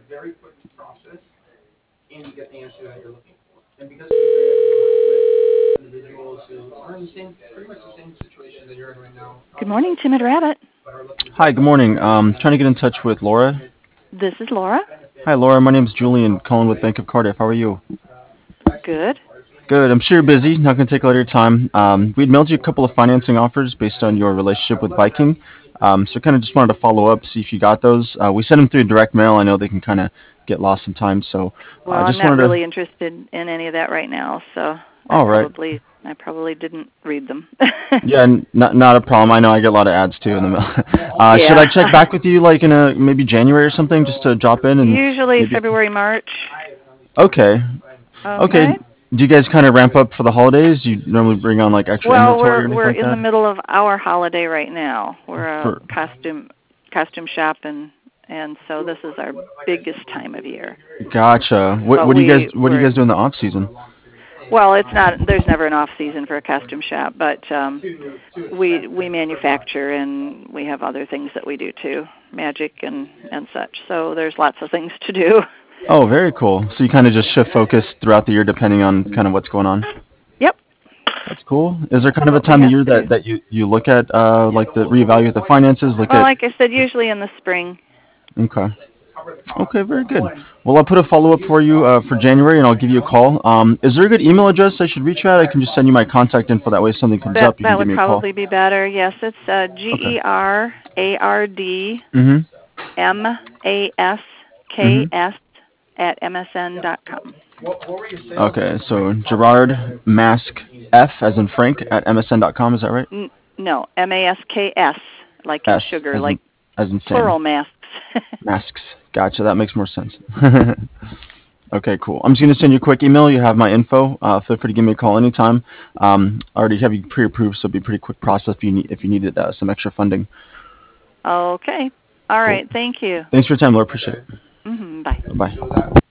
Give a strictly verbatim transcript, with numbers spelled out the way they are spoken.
Good morning, Timid Rabbit. Hi, good morning. Um, trying to get in touch with Laura. This is Laura. Hi, Laura. My name's Julian, calling with Bank of Cardiff. How are you? Good. Good. I'm sure you're busy. Not going to take a lot of your time. Um, we'd mailed you a couple of financing offers based on your relationship with Viking. Um, so kind of just wanted to follow up, see if you got those. Uh, we sent them through direct mail. I know they can kind of get lost sometimes. So Well, uh, I'm just not wanted to. really interested in any of that right now, so I All right. probably I probably didn't read them. Yeah, n- not not a problem. I know I get a lot of ads too in the mail. uh, should I Yeah. check back with you like in a maybe January or something, just to drop in and Usually maybe? February, March. Okay. Okay. Okay. Do you guys kind of ramp up for the holidays? Do you normally bring on like extra Well, inventory or we're anything we're like in the that? middle of our holiday right now. We're a For costume costume shop, and and so this is our biggest time of year. Gotcha. What But what do you guys we what do you we're guys do in the off season? well, it's not. There's never an off season for a costume shop, but um, we we manufacture and we have other things that we do too, magic and and such. So there's lots of things to do. Oh, very cool. So you kind of just shift focus throughout the year depending on kind of what's going on. Yep, That's cool. Is there kind that's of a what we time of have year to do. that that you you look at uh like the reevaluate the finances, look Well, at? like I said, usually in the spring. Okay. Okay, very good. Well, I'll put a follow up for you uh, for January, and I'll give you a call. Um, is there a good email address I should reach you at? I can just send you my contact info. That way, if something comes That up, you can that give would me a call. probably be better. Yes, it's uh, G Okay. E R A R D Mhm. M A S K Mhm. S at M S N dot com. Okay, so Gerard Mask F as in Frank at M S N dot com. Is that right? N- no, M A S K S, like in S sugar, as in like as in Sam. plural masks. Masks. Gotcha. That makes more sense. Okay, cool. I'm just gonna send you a quick email. You have my info. Uh, feel free to give me a call anytime. Um, I already have you pre-approved, so it'll be a pretty quick process if you need if you needed uh, some extra funding. Okay. All Cool. right. Thank you. Thanks for your time, Laura. Appreciate it. Hmm. Bye. Bye.